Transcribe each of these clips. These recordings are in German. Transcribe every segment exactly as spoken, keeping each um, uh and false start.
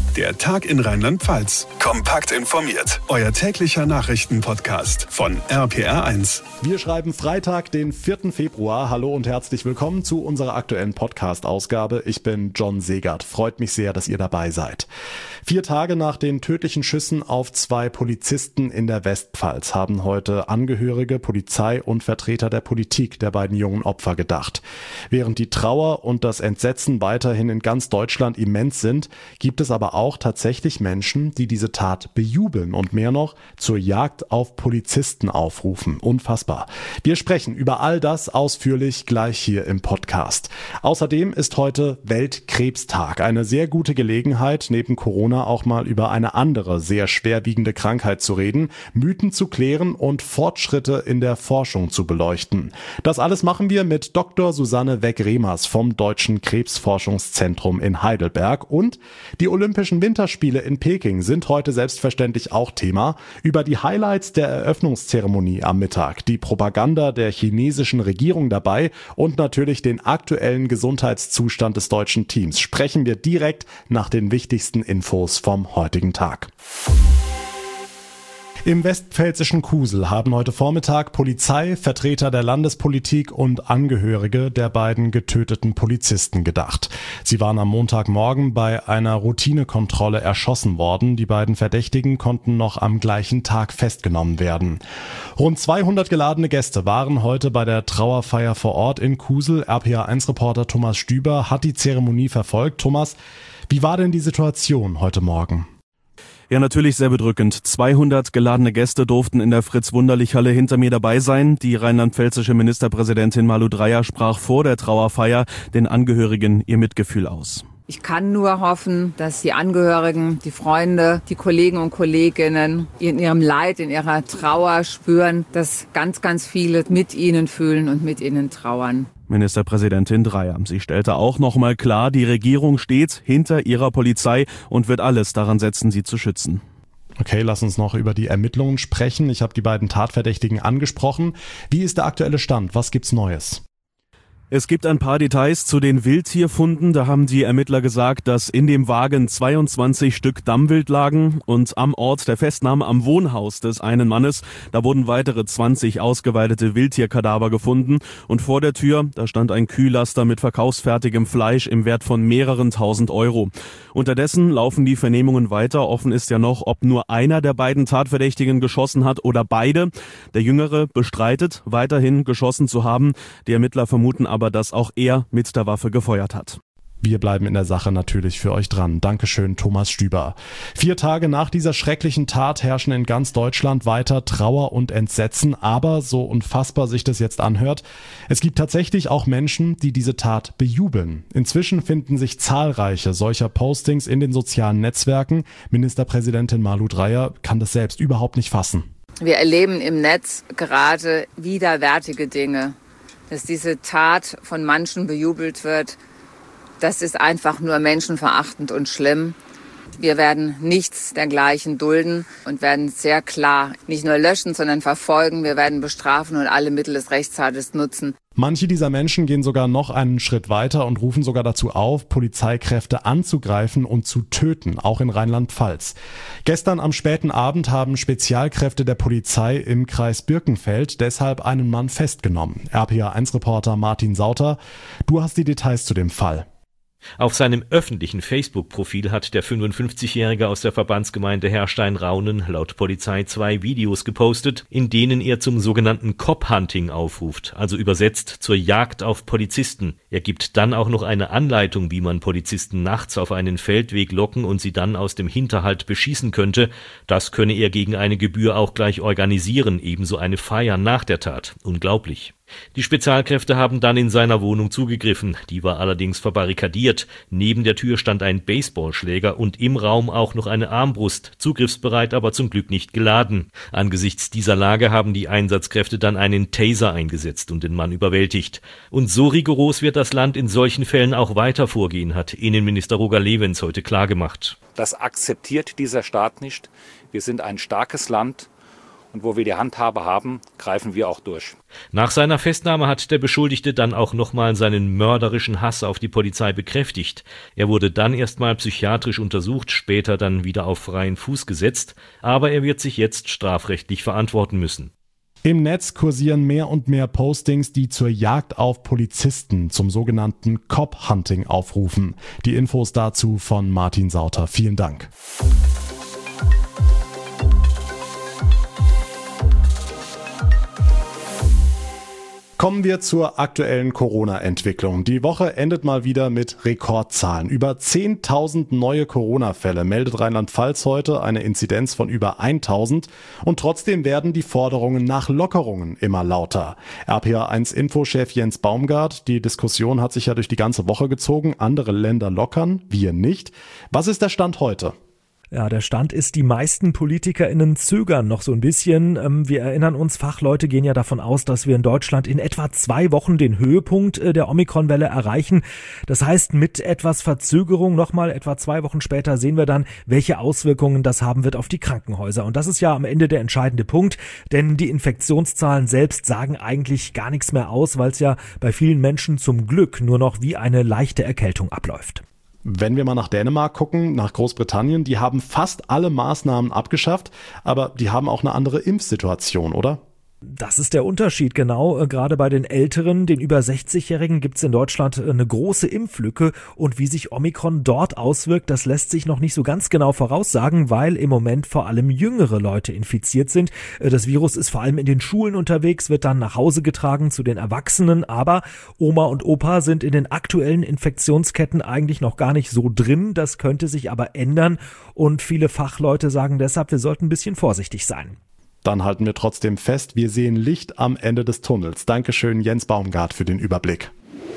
Der Tag in Rheinland-Pfalz. Kompakt informiert. Euer täglicher Nachrichtenpodcast von R P R eins. Wir schreiben Freitag, den vierten Februar. Hallo und herzlich willkommen zu unserer aktuellen Podcast-Ausgabe. Ich bin John Segert. Freut mich sehr, dass ihr dabei seid. Vier Tage nach den tödlichen Schüssen auf zwei Polizisten in der Westpfalz haben heute Angehörige, Polizei und Vertreter der Politik der beiden jungen Opfer gedacht. Während die Trauer und das Entsetzen weiterhin in ganz Deutschland immens sind, gibt es aber auch tatsächlich Menschen, die diese Tat bejubeln und mehr noch zur Jagd auf Polizisten aufrufen. Unfassbar. Wir sprechen über all das ausführlich gleich hier im Podcast. Außerdem ist heute Weltkrebstag. Eine sehr gute Gelegenheit, neben Corona auch mal über eine andere, sehr schwerwiegende Krankheit zu reden, Mythen zu klären und Fortschritte in der Forschung zu beleuchten. Das alles machen wir mit Doktor Susanne Weck-Remers vom Deutschen Krebsforschungszentrum in Heidelberg. Und die Olympischen Winterspiele in Peking sind heute selbstverständlich auch Thema. Über die Highlights der Eröffnungszeremonie am Mittag, die Propaganda der chinesischen Regierung dabei und natürlich den aktuellen Gesundheitszustand des deutschen Teams sprechen wir direkt nach den wichtigsten Infos vom heutigen Tag. Im westpfälzischen Kusel haben heute Vormittag Polizei, Vertreter der Landespolitik und Angehörige der beiden getöteten Polizisten gedacht. Sie waren am Montagmorgen bei einer Routinekontrolle erschossen worden. Die beiden Verdächtigen konnten noch am gleichen Tag festgenommen werden. Rund zweihundert geladene Gäste waren heute bei der Trauerfeier vor Ort in Kusel. R P R eins Reporter Thomas Stüber hat die Zeremonie verfolgt. Thomas, wie war denn die Situation heute Morgen? Ja, natürlich sehr bedrückend. zweihundert geladene Gäste durften in der Fritz-Wunderlich-Halle hinter mir dabei sein. Die rheinland-pfälzische Ministerpräsidentin Malu Dreyer sprach vor der Trauerfeier den Angehörigen ihr Mitgefühl aus. Ich kann nur hoffen, dass die Angehörigen, die Freunde, die Kollegen und Kolleginnen in ihrem Leid, in ihrer Trauer spüren, dass ganz, ganz viele mit ihnen fühlen und mit ihnen trauern. Ministerpräsidentin Dreyer. Sie stellte auch noch mal klar, die Regierung steht hinter ihrer Polizei und wird alles daran setzen, sie zu schützen. Okay, lass uns noch über die Ermittlungen sprechen. Ich habe die beiden Tatverdächtigen angesprochen. Wie ist der aktuelle Stand? Was gibt's Neues? Es gibt ein paar Details zu den Wildtierfunden. Da haben die Ermittler gesagt, dass in dem Wagen zweiundzwanzig Stück Dammwild lagen und am Ort der Festnahme am Wohnhaus des einen Mannes, da wurden weitere zwanzig ausgeweidete Wildtierkadaver gefunden und vor der Tür, da stand ein Kühllaster mit verkaufsfertigem Fleisch im Wert von mehreren tausend Euro. Unterdessen laufen die Vernehmungen weiter. Offen ist ja noch, ob nur einer der beiden Tatverdächtigen geschossen hat oder beide. Der Jüngere bestreitet, weiterhin geschossen zu haben. Die Ermittler vermuten aber, aber dass auch er mit der Waffe gefeuert hat. Wir bleiben in der Sache natürlich für euch dran. Dankeschön, Thomas Stüber. Vier Tage nach dieser schrecklichen Tat herrschen in ganz Deutschland weiter Trauer und Entsetzen. Aber, so unfassbar sich das jetzt anhört, es gibt tatsächlich auch Menschen, die diese Tat bejubeln. Inzwischen finden sich zahlreiche solcher Postings in den sozialen Netzwerken. Ministerpräsidentin Malu Dreyer kann das selbst überhaupt nicht fassen. Wir erleben im Netz gerade widerwärtige Dinge. Dass diese Tat von manchen bejubelt wird, das ist einfach nur menschenverachtend und schlimm. Wir werden nichts dergleichen dulden und werden sehr klar nicht nur löschen, sondern verfolgen. Wir werden bestrafen und alle Mittel des Rechtsstaates nutzen. Manche dieser Menschen gehen sogar noch einen Schritt weiter und rufen sogar dazu auf, Polizeikräfte anzugreifen und zu töten, auch in Rheinland-Pfalz. Gestern am späten Abend haben Spezialkräfte der Polizei im Kreis Birkenfeld deshalb einen Mann festgenommen. R P R eins Reporter Martin Sauter, du hast die Details zu dem Fall. Auf seinem öffentlichen Facebook-Profil hat der fünfundfünfzigjährige aus der Verbandsgemeinde Herrstein-Raunen laut Polizei zwei Videos gepostet, in denen er zum sogenannten Cop-Hunting aufruft, also übersetzt zur Jagd auf Polizisten. Er gibt dann auch noch eine Anleitung, wie man Polizisten nachts auf einen Feldweg locken und sie dann aus dem Hinterhalt beschießen könnte. Das könne er gegen eine Gebühr auch gleich organisieren, ebenso eine Feier nach der Tat. Unglaublich. Die Spezialkräfte haben dann in seiner Wohnung zugegriffen, die war allerdings verbarrikadiert. Neben der Tür stand ein Baseballschläger und im Raum auch noch eine Armbrust, zugriffsbereit, aber zum Glück nicht geladen. Angesichts dieser Lage haben die Einsatzkräfte dann einen Taser eingesetzt und den Mann überwältigt. Und so rigoros wird das Land in solchen Fällen auch weiter vorgehen, hat Innenminister Roger Lewens heute klargemacht. Das akzeptiert dieser Staat nicht. Wir sind ein starkes Land. Und wo wir die Handhabe haben, greifen wir auch durch. Nach seiner Festnahme hat der Beschuldigte dann auch nochmal seinen mörderischen Hass auf die Polizei bekräftigt. Er wurde dann erstmal psychiatrisch untersucht, später dann wieder auf freien Fuß gesetzt. Aber er wird sich jetzt strafrechtlich verantworten müssen. Im Netz kursieren mehr und mehr Postings, die zur Jagd auf Polizisten, zum sogenannten Cop-Hunting aufrufen. Die Infos dazu von Martin Sauter. Vielen Dank. Kommen wir zur aktuellen Corona-Entwicklung. Die Woche endet mal wieder mit Rekordzahlen. Über zehntausend neue Corona-Fälle meldet Rheinland-Pfalz heute, eine Inzidenz von über tausend. Und trotzdem werden die Forderungen nach Lockerungen immer lauter. R P A eins Infochef Jens Baumgart, die Diskussion hat sich ja durch die ganze Woche gezogen. Andere Länder lockern, wir nicht. Was ist der Stand heute? Ja, der Stand ist, die meisten PolitikerInnen zögern noch so ein bisschen. Wir erinnern uns, Fachleute gehen ja davon aus, dass wir in Deutschland in etwa zwei Wochen den Höhepunkt der Omikron-Welle erreichen. Das heißt, mit etwas Verzögerung nochmal etwa zwei Wochen später sehen wir dann, welche Auswirkungen das haben wird auf die Krankenhäuser. Und das ist ja am Ende der entscheidende Punkt, denn die Infektionszahlen selbst sagen eigentlich gar nichts mehr aus, weil es ja bei vielen Menschen zum Glück nur noch wie eine leichte Erkältung abläuft. Wenn wir mal nach Dänemark gucken, nach Großbritannien, die haben fast alle Maßnahmen abgeschafft, aber die haben auch eine andere Impfsituation, oder? Das ist der Unterschied, genau. Gerade bei den Älteren, den über sechzigjährigen, gibt es in Deutschland eine große Impflücke. Und wie sich Omikron dort auswirkt, das lässt sich noch nicht so ganz genau voraussagen, weil im Moment vor allem jüngere Leute infiziert sind. Das Virus ist vor allem in den Schulen unterwegs, wird dann nach Hause getragen zu den Erwachsenen. Aber Oma und Opa sind in den aktuellen Infektionsketten eigentlich noch gar nicht so drin. Das könnte sich aber ändern. Und viele Fachleute sagen deshalb, wir sollten ein bisschen vorsichtig sein. Dann halten wir trotzdem fest, wir sehen Licht am Ende des Tunnels. Dankeschön, Jens Baumgart, für den Überblick.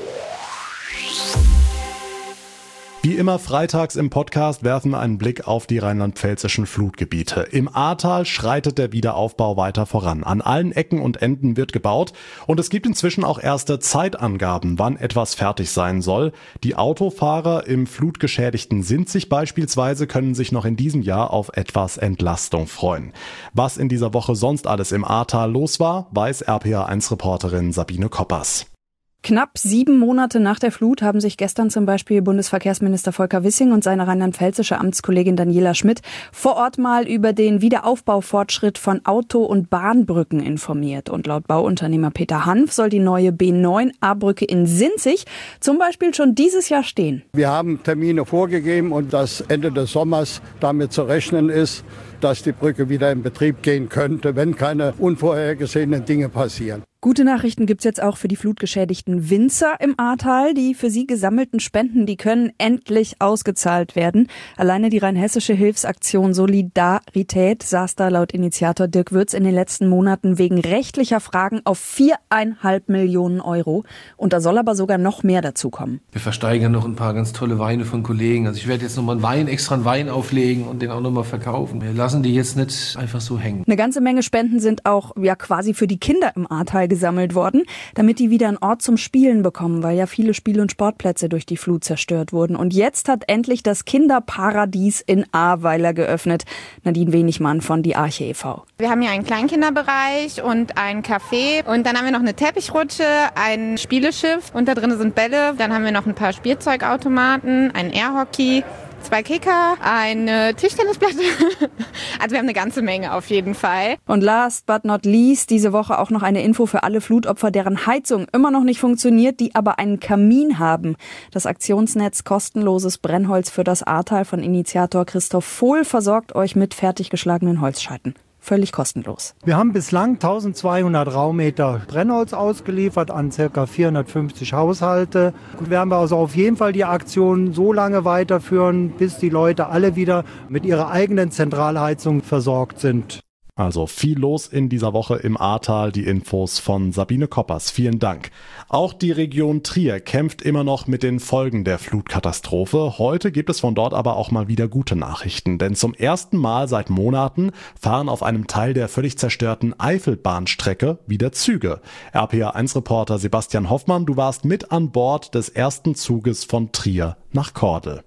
Wie immer freitags im Podcast werfen wir einen Blick auf die rheinland-pfälzischen Flutgebiete. Im Ahrtal schreitet der Wiederaufbau weiter voran. An allen Ecken und Enden wird gebaut und es gibt inzwischen auch erste Zeitangaben, wann etwas fertig sein soll. Die Autofahrer im flutgeschädigten Sinzig beispielsweise können sich noch in diesem Jahr auf etwas Entlastung freuen. Was in dieser Woche sonst alles im Ahrtal los war, weiß R P A eins Reporterin Sabine Koppers. Knapp sieben Monate nach der Flut haben sich gestern zum Beispiel Bundesverkehrsminister Volker Wissing und seine rheinland-pfälzische Amtskollegin Daniela Schmidt vor Ort mal über den Wiederaufbaufortschritt von Auto- und Bahnbrücken informiert. Und laut Bauunternehmer Peter Hanf soll die neue B neun A-Brücke in Sinzig zum Beispiel schon dieses Jahr stehen. Wir haben Termine vorgegeben und dass Ende des Sommers damit zu rechnen ist, dass die Brücke wieder in Betrieb gehen könnte, wenn keine unvorhergesehenen Dinge passieren. Gute Nachrichten gibt's jetzt auch für die flutgeschädigten Winzer im Ahrtal. Die für sie gesammelten Spenden, die können endlich ausgezahlt werden. Alleine die rheinhessische Hilfsaktion Solidarität saß da laut Initiator Dirk Würz in den letzten Monaten wegen rechtlicher Fragen auf viereinhalb Millionen Euro. Und da soll aber sogar noch mehr dazukommen. Wir versteigern noch ein paar ganz tolle Weine von Kollegen. Also ich werde jetzt nochmal einen Wein, extra einen Wein auflegen und den auch nochmal verkaufen. Wir lassen die jetzt nicht einfach so hängen. Eine ganze Menge Spenden sind auch ja quasi für die Kinder im Ahrtal gesammelt worden, damit die wieder einen Ort zum Spielen bekommen, weil ja viele Spiel- und Sportplätze durch die Flut zerstört wurden. Und jetzt hat endlich das Kinderparadies in Ahrweiler geöffnet. Nadine Wenigmann von Die Arche e V Wir haben hier einen Kleinkinderbereich und ein Café und dann haben wir noch eine Teppichrutsche, ein Spieleschiff und da drin sind Bälle. Dann haben wir noch ein paar Spielzeugautomaten, ein Airhockey, zwei Kicker, eine Tischtennisplatte. Also wir haben eine ganze Menge auf jeden Fall. Und last but not least, diese Woche auch noch eine Info für alle Flutopfer, deren Heizung immer noch nicht funktioniert, die aber einen Kamin haben. Das Aktionsnetz Kostenloses Brennholz für das Ahrtal von Initiator Christoph Vohl versorgt euch mit fertiggeschlagenen Holzscheiten. Völlig kostenlos. Wir haben bislang eintausendzweihundert Raummeter Brennholz ausgeliefert an ca. vierhundertfünfzig Haushalte. Wir werden also auf jeden Fall die Aktion so lange weiterführen, bis die Leute alle wieder mit ihrer eigenen Zentralheizung versorgt sind. Also viel los in dieser Woche im Ahrtal, die Infos von Sabine Koppers. Vielen Dank. Auch die Region Trier kämpft immer noch mit den Folgen der Flutkatastrophe. Heute gibt es von dort aber auch mal wieder gute Nachrichten, denn zum ersten Mal seit Monaten fahren auf einem Teil der völlig zerstörten Eifelbahnstrecke wieder Züge. R P A eins Reporter Sebastian Hoffmann, du warst mit an Bord des ersten Zuges von Trier nach Kordel.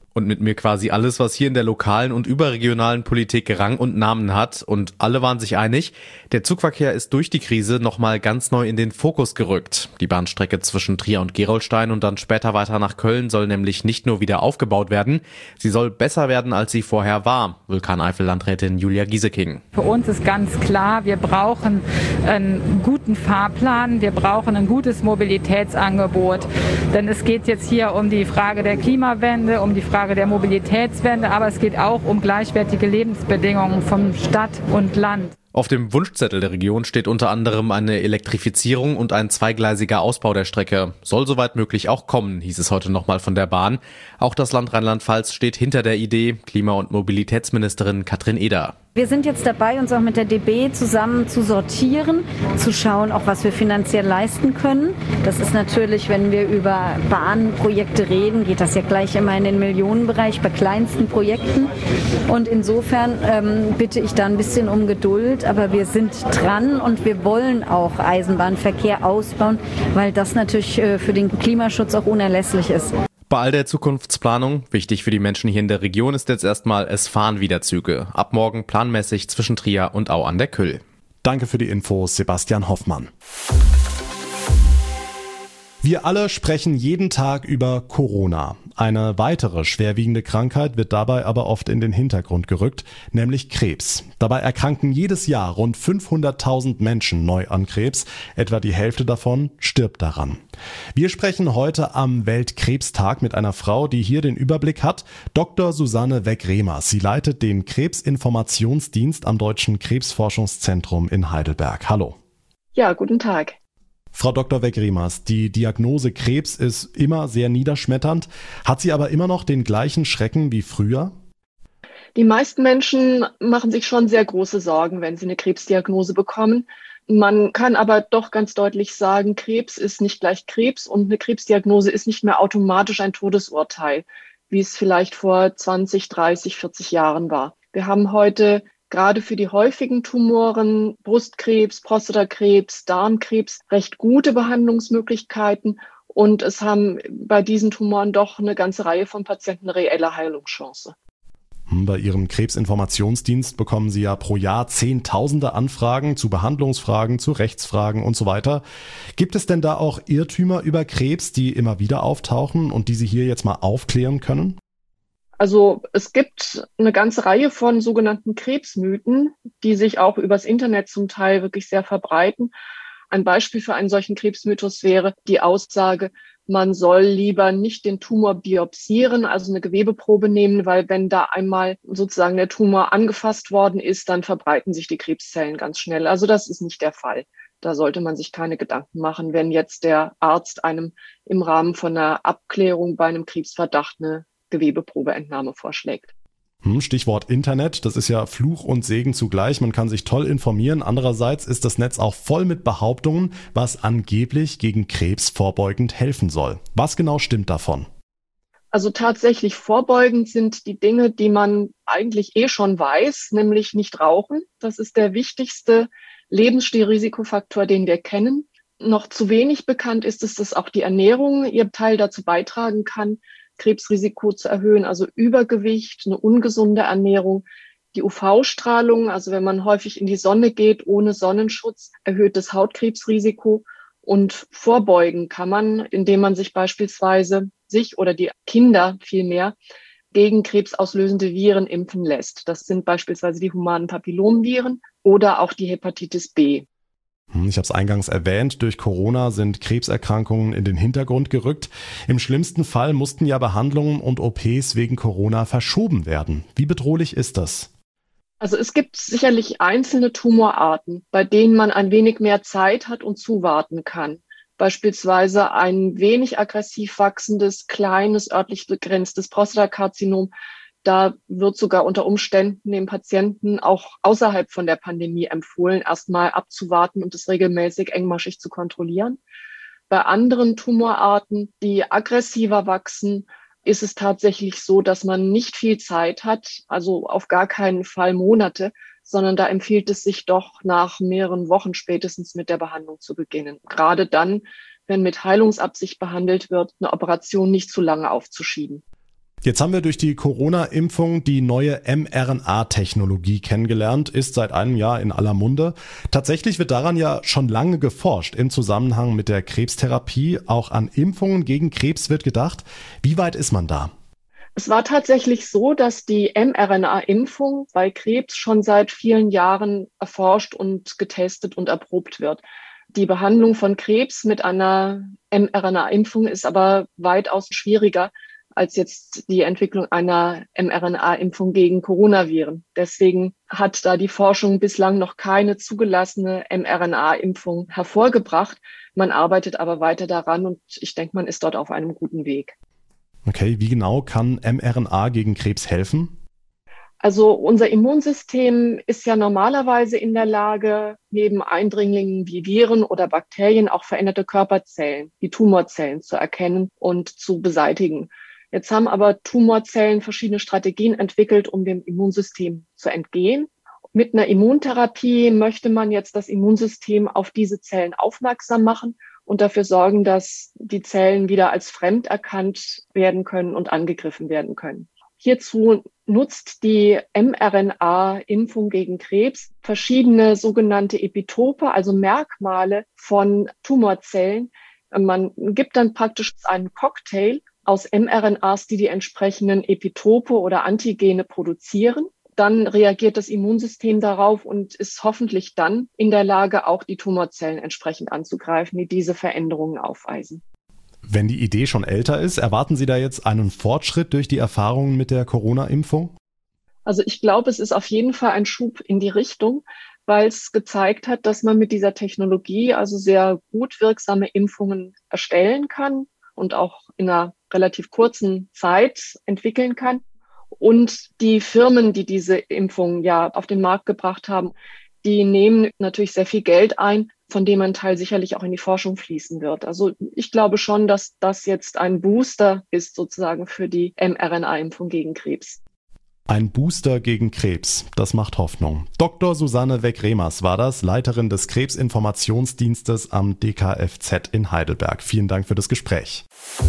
Und mit mir quasi alles, was hier in der lokalen und überregionalen Politik Rang und Namen hat. Und alle waren sich einig, der Zugverkehr ist durch die Krise nochmal ganz neu in den Fokus gerückt. Die Bahnstrecke zwischen Trier und Gerolstein und dann später weiter nach Köln soll nämlich nicht nur wieder aufgebaut werden, sie soll besser werden, als sie vorher war. Vulkaneifel-Landrätin Julia Gieseking. Für uns ist ganz klar, wir brauchen einen guten Fahrplan, wir brauchen ein gutes Mobilitätsangebot. Denn es geht jetzt hier um die Frage der Klimawende, um die Frage der Mobilitätswende, aber es geht auch um gleichwertige Lebensbedingungen von Stadt und Land. Auf dem Wunschzettel der Region steht unter anderem eine Elektrifizierung und ein zweigleisiger Ausbau der Strecke. Soll soweit möglich auch kommen, hieß es heute nochmal von der Bahn. Auch das Land Rheinland-Pfalz steht hinter der Idee, Klima- und Mobilitätsministerin Katrin Eder. Wir sind jetzt dabei, uns auch mit der D B zusammen zu sortieren, zu schauen, auch was wir finanziell leisten können. Das ist natürlich, wenn wir über Bahnprojekte reden, geht das ja gleich immer in den Millionenbereich bei kleinsten Projekten. Und insofern ähm, bitte ich da ein bisschen um Geduld, aber wir sind dran und wir wollen auch Eisenbahnverkehr ausbauen, weil das natürlich äh, für den Klimaschutz auch unerlässlich ist. Bei all der Zukunftsplanung, wichtig für die Menschen hier in der Region, ist jetzt erstmal, es fahren wieder Züge. Ab morgen planmäßig zwischen Trier und Au an der Küll. Danke für die Infos, Sebastian Hoffmann. Wir alle sprechen jeden Tag über Corona. Eine weitere schwerwiegende Krankheit wird dabei aber oft in den Hintergrund gerückt, nämlich Krebs. Dabei erkranken jedes Jahr rund fünfhunderttausend Menschen neu an Krebs. Etwa die Hälfte davon stirbt daran. Wir sprechen heute am Weltkrebstag mit einer Frau, die hier den Überblick hat, Doktor Susanne Weck-Remers. Sie leitet den Krebsinformationsdienst am Deutschen Krebsforschungszentrum in Heidelberg. Hallo. Ja, guten Tag. Frau Doktor Weck-Remers, die Diagnose Krebs ist immer sehr niederschmetternd. Hat sie aber immer noch den gleichen Schrecken wie früher? Die meisten Menschen machen sich schon sehr große Sorgen, wenn sie eine Krebsdiagnose bekommen. Man kann aber doch ganz deutlich sagen, Krebs ist nicht gleich Krebs und eine Krebsdiagnose ist nicht mehr automatisch ein Todesurteil, wie es vielleicht vor zwanzig, dreißig, vierzig Jahren war. Wir haben heute gerade für die häufigen Tumoren, Brustkrebs, Prostatakrebs, Darmkrebs, recht gute Behandlungsmöglichkeiten. Und es haben bei diesen Tumoren doch eine ganze Reihe von Patienten eine reelle Heilungschance. Bei Ihrem Krebsinformationsdienst bekommen Sie ja pro Jahr Zehntausende Anfragen zu Behandlungsfragen, zu Rechtsfragen und so weiter. Gibt es denn da auch Irrtümer über Krebs, die immer wieder auftauchen und die Sie hier jetzt mal aufklären können? Also es gibt eine ganze Reihe von sogenannten Krebsmythen, die sich auch übers Internet zum Teil wirklich sehr verbreiten. Ein Beispiel für einen solchen Krebsmythos wäre die Aussage, man soll lieber nicht den Tumor biopsieren, also eine Gewebeprobe nehmen, weil wenn da einmal sozusagen der Tumor angefasst worden ist, dann verbreiten sich die Krebszellen ganz schnell. Also das ist nicht der Fall. Da sollte man sich keine Gedanken machen, wenn jetzt der Arzt einem im Rahmen von einer Abklärung bei einem Krebsverdacht eine Gewebeprobeentnahme vorschlägt. Stichwort Internet, das ist ja Fluch und Segen zugleich. Man kann sich toll informieren. Andererseits ist das Netz auch voll mit Behauptungen, was angeblich gegen Krebs vorbeugend helfen soll. Was genau stimmt davon? Also tatsächlich vorbeugend sind die Dinge, die man eigentlich eh schon weiß, nämlich nicht rauchen. Das ist der wichtigste Lebensstilrisikofaktor, den wir kennen. Noch zu wenig bekannt ist es, dass auch die Ernährung ihr Teil dazu beitragen kann, Krebsrisiko zu erhöhen, also Übergewicht, eine ungesunde Ernährung, die U V-Strahlung, also wenn man häufig in die Sonne geht ohne Sonnenschutz, erhöht das Hautkrebsrisiko. Und vorbeugen kann man, indem man sich beispielsweise sich oder die Kinder vielmehr gegen krebsauslösende Viren impfen lässt. Das sind beispielsweise die humanen Papillomviren oder auch die Hepatitis B. Ich habe es eingangs erwähnt, durch Corona sind Krebserkrankungen in den Hintergrund gerückt. Im schlimmsten Fall mussten ja Behandlungen und O Ps wegen Corona verschoben werden. Wie bedrohlich ist das? Also es gibt sicherlich einzelne Tumorarten, bei denen man ein wenig mehr Zeit hat und zuwarten kann. Beispielsweise ein wenig aggressiv wachsendes, kleines, örtlich begrenztes Prostatakarzinom. Da wird sogar unter Umständen dem Patienten auch außerhalb von der Pandemie empfohlen, erstmal abzuwarten und es regelmäßig engmaschig zu kontrollieren. Bei anderen Tumorarten, die aggressiver wachsen, ist es tatsächlich so, dass man nicht viel Zeit hat, also auf gar keinen Fall Monate, sondern da empfiehlt es sich doch nach mehreren Wochen spätestens mit der Behandlung zu beginnen. Gerade dann, wenn mit Heilungsabsicht behandelt wird, eine Operation nicht zu lange aufzuschieben. Jetzt haben wir durch die Corona-Impfung die neue mRNA-Technologie kennengelernt, ist seit einem Jahr in aller Munde. Tatsächlich wird daran ja schon lange geforscht im Zusammenhang mit der Krebstherapie. Auch an Impfungen gegen Krebs wird gedacht. Wie weit ist man da? Es war tatsächlich so, dass die mRNA-Impfung bei Krebs schon seit vielen Jahren erforscht und getestet und erprobt wird. Die Behandlung von Krebs mit einer mRNA-Impfung ist aber weitaus schwieriger als jetzt die Entwicklung einer mRNA-Impfung gegen Coronaviren. Deswegen hat da die Forschung bislang noch keine zugelassene mRNA-Impfung hervorgebracht. Man arbeitet aber weiter daran und ich denke, man ist dort auf einem guten Weg. Okay, wie genau kann mRNA gegen Krebs helfen? Also unser Immunsystem ist ja normalerweise in der Lage, neben Eindringlingen wie Viren oder Bakterien auch veränderte Körperzellen, wie Tumorzellen, zu erkennen und zu beseitigen. Jetzt haben aber Tumorzellen verschiedene Strategien entwickelt, um dem Immunsystem zu entgehen. Mit einer Immuntherapie möchte man jetzt das Immunsystem auf diese Zellen aufmerksam machen und dafür sorgen, dass die Zellen wieder als fremd erkannt werden können und angegriffen werden können. Hierzu nutzt die mRNA-Impfung gegen Krebs verschiedene sogenannte Epitope, also Merkmale von Tumorzellen. Man gibt dann praktisch einen Cocktail aus mRNAs, die die entsprechenden Epitope oder Antigene produzieren. Dann reagiert das Immunsystem darauf und ist hoffentlich dann in der Lage, auch die Tumorzellen entsprechend anzugreifen, die diese Veränderungen aufweisen. Wenn die Idee schon älter ist, erwarten Sie da jetzt einen Fortschritt durch die Erfahrungen mit der Corona-Impfung? Also ich glaube, es ist auf jeden Fall ein Schub in die Richtung, weil es gezeigt hat, dass man mit dieser Technologie also sehr gut wirksame Impfungen erstellen kann und auch in einer relativ kurzen Zeit entwickeln kann. Und die Firmen, die diese Impfung ja auf den Markt gebracht haben, die nehmen natürlich sehr viel Geld ein, von dem ein Teil sicherlich auch in die Forschung fließen wird. Also ich glaube schon, dass das jetzt ein Booster ist sozusagen für die mRNA-Impfung gegen Krebs. Ein Booster gegen Krebs, das macht Hoffnung. Doktor Susanne Weck-Remers war das, Leiterin des Krebsinformationsdienstes am D K F Z in Heidelberg. Vielen Dank für das Gespräch.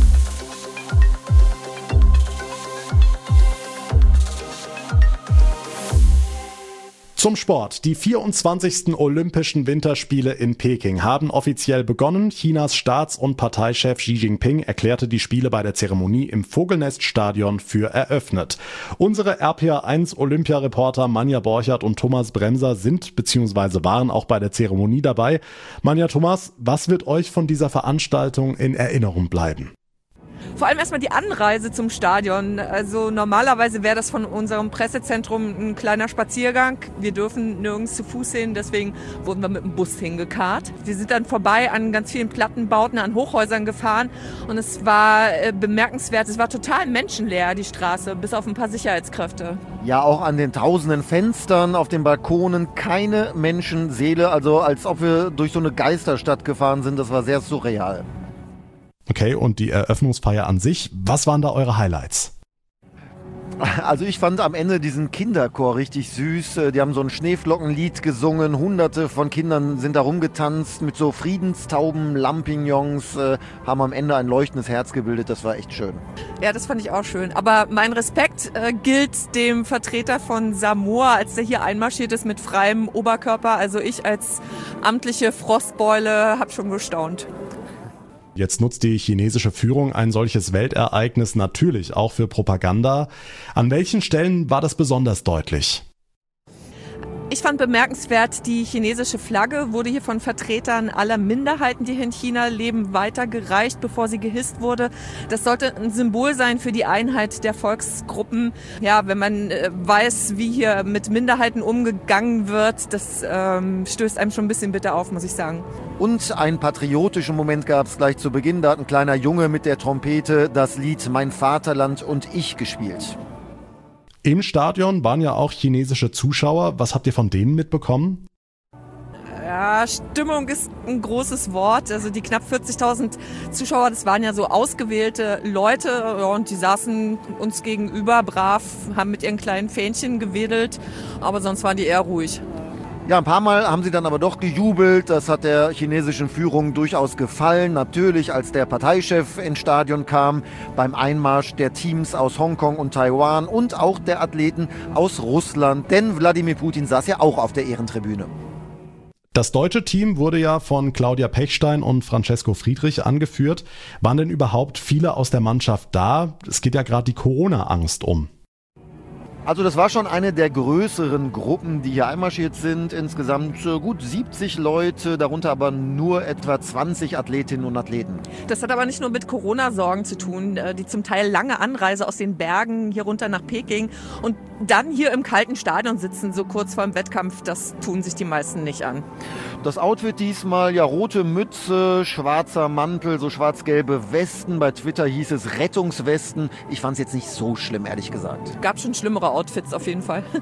Zum Sport. Die vierundzwanzigsten Olympischen Winterspiele in Peking haben offiziell begonnen. Chinas Staats- und Parteichef Xi Jinping erklärte die Spiele bei der Zeremonie im Vogelnest-Stadion für eröffnet. Unsere R P R eins Olympiareporter Manja Borchert und Thomas Bremser sind bzw. waren auch bei der Zeremonie dabei. Manja, Thomas, was wird euch von dieser Veranstaltung in Erinnerung bleiben? Vor allem erstmal die Anreise zum Stadion. Also normalerweise wäre das von unserem Pressezentrum ein kleiner Spaziergang. Wir dürfen nirgends zu Fuß hin, deswegen wurden wir mit dem Bus hingekarrt. Wir sind dann vorbei an ganz vielen Plattenbauten, an Hochhäusern gefahren und es war bemerkenswert. Es war total menschenleer, die Straße, bis auf ein paar Sicherheitskräfte. Ja, auch an den tausenden Fenstern, auf den Balkonen, keine Menschenseele. Also als ob wir durch so eine Geisterstadt gefahren sind. Das war sehr surreal. Okay, und die Eröffnungsfeier an sich, was waren da eure Highlights? Also ich fand am Ende diesen Kinderchor richtig süß. Die haben so ein Schneeflockenlied gesungen. Hunderte von Kindern sind da rumgetanzt mit so Friedenstauben, Lampignons, haben am Ende ein leuchtendes Herz gebildet. Das war echt schön. Ja, das fand ich auch schön. Aber mein Respekt äh, gilt dem Vertreter von Samoa, als der hier einmarschiert ist mit freiem Oberkörper. Also ich als amtliche Frostbeule habe schon gestaunt. Jetzt nutzt die chinesische Führung ein solches Weltereignis natürlich auch für Propaganda. An welchen Stellen war das besonders deutlich? Ich fand bemerkenswert, die chinesische Flagge wurde hier von Vertretern aller Minderheiten, die hier in China leben, weitergereicht, bevor sie gehisst wurde. Das sollte ein Symbol sein für die Einheit der Volksgruppen. Ja, wenn man weiß, wie hier mit Minderheiten umgegangen wird, das ähm, stößt einem schon ein bisschen bitter auf, muss ich sagen. Und einen patriotischen Moment gab es gleich zu Beginn. Da hat ein kleiner Junge mit der Trompete das Lied Mein Vaterland und ich gespielt. Im Stadion waren ja auch chinesische Zuschauer. Was habt ihr von denen mitbekommen? Ja, Stimmung ist ein großes Wort. Also die knapp vierzigtausend Zuschauer, das waren ja so ausgewählte Leute und die saßen uns gegenüber brav, haben mit ihren kleinen Fähnchen gewedelt, aber sonst waren die eher ruhig. Ja, ein paar Mal haben sie dann aber doch gejubelt. Das hat der chinesischen Führung durchaus gefallen. Natürlich, als der Parteichef ins Stadion kam, beim Einmarsch der Teams aus Hongkong und Taiwan und auch der Athleten aus Russland. Denn Wladimir Putin saß ja auch auf der Ehrentribüne. Das deutsche Team wurde ja von Claudia Pechstein und Francesco Friedrich angeführt. Waren denn überhaupt viele aus der Mannschaft da? Es geht ja gerade die Corona-Angst um. Also das war schon eine der größeren Gruppen, die hier einmarschiert sind. Insgesamt gut siebzig Leute, darunter aber nur etwa zwanzig Athletinnen und Athleten. Das hat aber nicht nur mit Corona-Sorgen zu tun. Die zum Teil lange Anreise aus den Bergen hier runter nach Peking und dann hier im kalten Stadion sitzen, so kurz vor dem Wettkampf, das tun sich die meisten nicht an. Das Outfit diesmal, ja, rote Mütze, schwarzer Mantel, so schwarz-gelbe Westen. Bei Twitter hieß es Rettungswesten. Ich fand es jetzt nicht so schlimm, ehrlich gesagt. Gab schon schlimmere Outfits auf jeden Fall.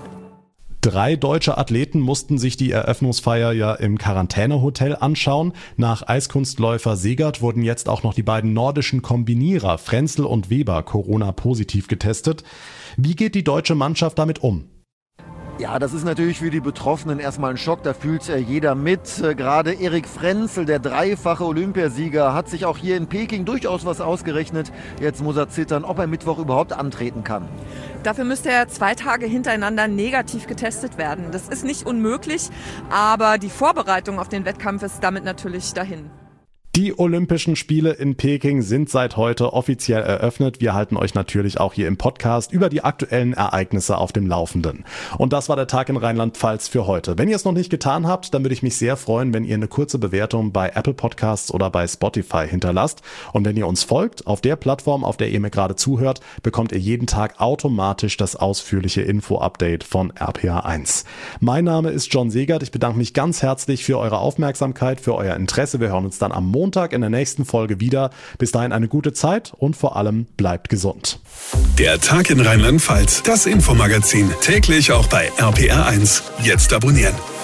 Drei deutsche Athleten mussten sich die Eröffnungsfeier ja im Quarantänehotel anschauen. Nach Eiskunstläufer Segert wurden jetzt auch noch die beiden nordischen Kombinierer Frenzel und Weber Corona-positiv getestet. Wie geht die deutsche Mannschaft damit um? Ja, das ist natürlich für die Betroffenen erstmal ein Schock, da fühlt äh, jeder mit. Äh, gerade Erik Frenzel, der dreifache Olympiasieger, hat sich auch hier in Peking durchaus was ausgerechnet. Jetzt muss er zittern, ob er Mittwoch überhaupt antreten kann. Dafür müsste er zwei Tage hintereinander negativ getestet werden. Das ist nicht unmöglich, aber die Vorbereitung auf den Wettkampf ist damit natürlich dahin. Die Olympischen Spiele in Peking sind seit heute offiziell eröffnet. Wir halten euch natürlich auch hier im Podcast über die aktuellen Ereignisse auf dem Laufenden. Und das war der Tag in Rheinland-Pfalz für heute. Wenn ihr es noch nicht getan habt, dann würde ich mich sehr freuen, wenn ihr eine kurze Bewertung bei Apple Podcasts oder bei Spotify hinterlasst. Und wenn ihr uns folgt, auf der Plattform, auf der ihr mir gerade zuhört, bekommt ihr jeden Tag automatisch das ausführliche Info-Update von R P R eins. Mein Name ist John Segert. Ich bedanke mich ganz herzlich für eure Aufmerksamkeit, für euer Interesse. Wir hören uns dann am Montag Montag in der nächsten Folge wieder. Bis dahin eine gute Zeit und vor allem bleibt gesund. Der Tag in Rheinland-Pfalz, das Infomagazin, täglich auch bei R P R eins. Jetzt abonnieren.